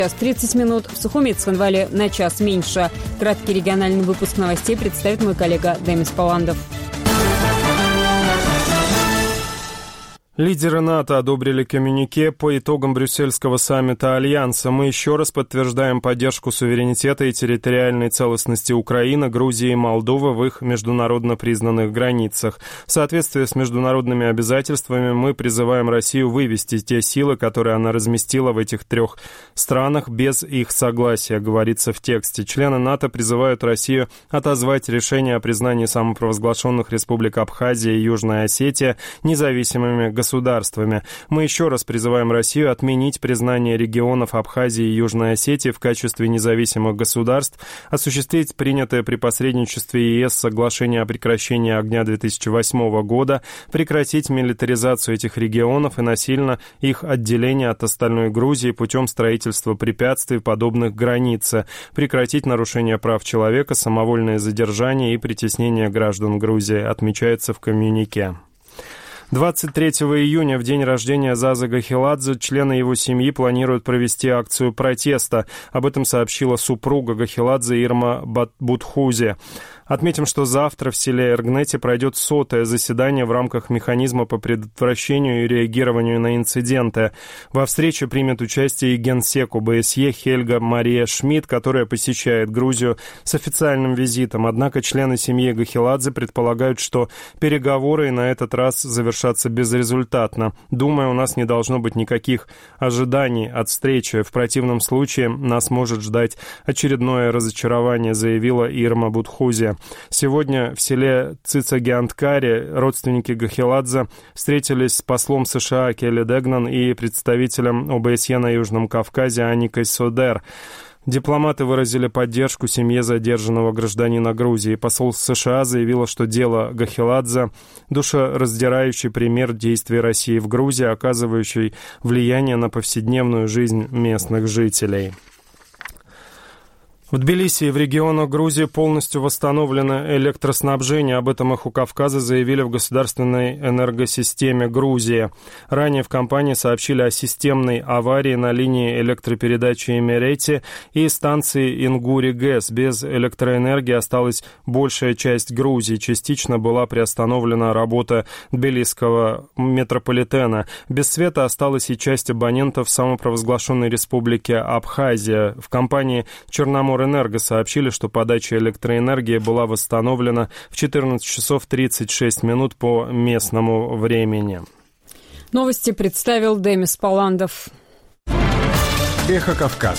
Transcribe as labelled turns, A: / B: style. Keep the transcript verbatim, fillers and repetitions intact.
A: тридцать минут, в Сухумет-Цхинвале на час меньше. Краткий региональный выпуск новостей представит мой коллега Демис Паландов.
B: Лидеры НАТО одобрили коммюнике по итогам брюссельского саммита Альянса. Мы еще раз подтверждаем поддержку суверенитета и территориальной целостности Украины, Грузии и Молдовы в их международно признанных границах. В соответствии с международными обязательствами мы призываем Россию вывести те силы, которые она разместила в этих трех странах без их согласия, говорится в тексте. Члены НАТО призывают Россию отозвать решение о признании самопровозглашенных республик Абхазия и Южная Осетия независимыми государствами. государствами. Мы еще раз призываем Россию отменить признание регионов Абхазии и Южной Осетии в качестве независимых государств, осуществить принятое при посредничестве ЕС соглашение о прекращении огня две тысячи восьмого года, прекратить милитаризацию этих регионов и насильно их отделение от остальной Грузии путем строительства препятствий, подобных границе, прекратить нарушение прав человека, самовольное задержание и притеснение граждан Грузии, отмечается в коммюнике. двадцать третьего июня, в день рождения Заза Гахеладзе, члены его семьи планируют провести акцию протеста. Об этом сообщила супруга Гахеладзе Ирма Будхузе. Отметим, что завтра в селе Эргнете пройдет сотое заседание в рамках механизма по предотвращению и реагированию на инциденты. Во встрече примет участие и генсек ОБСЕ Хельга Мария Шмидт, которая посещает Грузию с официальным визитом. Однако члены семьи Гахеладзе предполагают, что переговоры на этот раз завершатся безрезультатно. Думаю, у нас не должно быть никаких ожиданий от встречи. В противном случае нас может ждать очередное разочарование, заявила Ирма Будхузе. Сегодня в селе Цицагианткаре родственники Гахеладзе встретились с послом США Келли Дегнан и представителем ОБСЕ на Южном Кавказе Аникой Содер. Дипломаты выразили поддержку семье задержанного гражданина Грузии. Посол США заявила, что дело Гахеладзе – душераздирающий пример действий России в Грузии, оказывающий влияние на повседневную жизнь местных жителей. В Тбилиси и в регионах Грузии полностью восстановлено электроснабжение. Об этом их у Кавказа заявили в государственной энергосистеме Грузии. Ранее в компании сообщили о системной аварии на линии электропередачи Имерети и станции Ингури-ГЭС. Без электроэнергии осталась большая часть Грузии. Частично была приостановлена работа тбилисского метрополитена. Без света осталась и часть абонентов самопровозглашенной республики Абхазия. В компании «Черномор Энерго» сообщили, что подача электроэнергии была восстановлена в четырнадцать часов тридцать шесть минут по местному времени.
A: Новости представил Демис Паландов.
C: Эхо Кавказа.